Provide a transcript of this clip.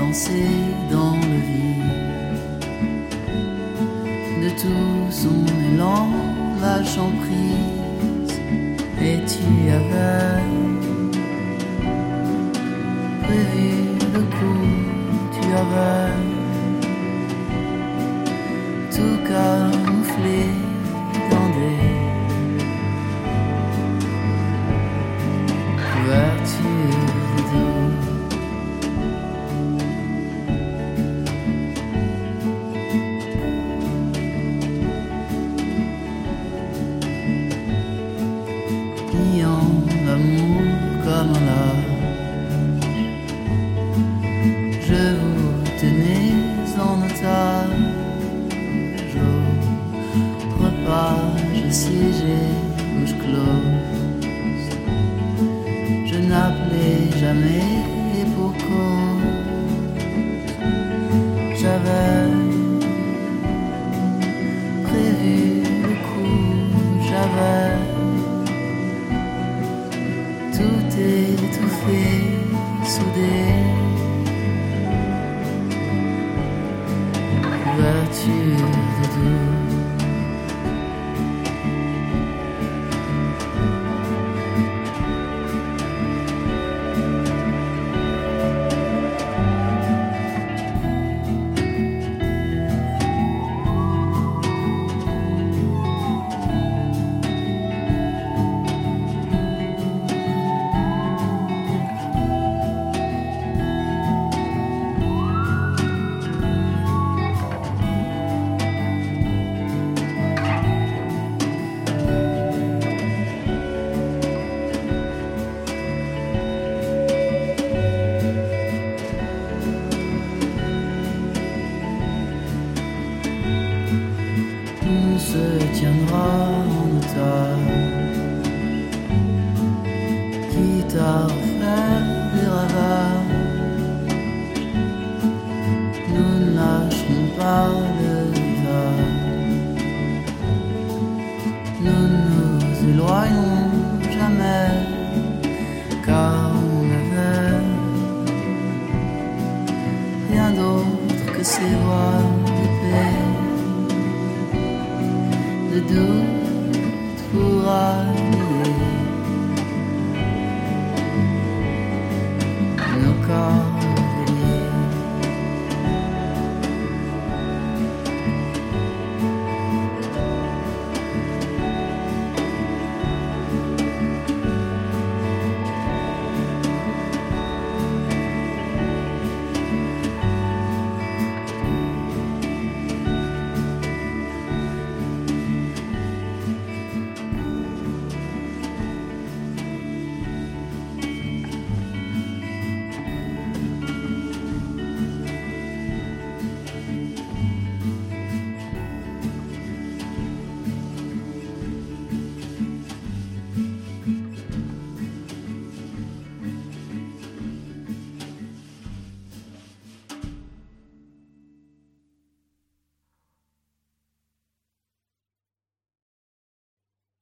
danser dans le vide. De tout son élan, lâchant prise, et tu avais prévu le coup, tu avais tout camouflé dans des couvertures de dos. Niant l'amour comme un lâche, je vous tenais en otage. Au repas, je siégeais bouche close. Je n'appelais jamais et pour cause. J'avais prévu le coup, j'avais tout étouffé, soudé. Couverture de dos. On se tiendra en otage, quitte à faire des ravages. Nous ne lâcherons pas le visage, nous ne nous éloignons jamais, car on n'avait rien d'autre que ces voiles d'épée. De doute pour allier nos corps.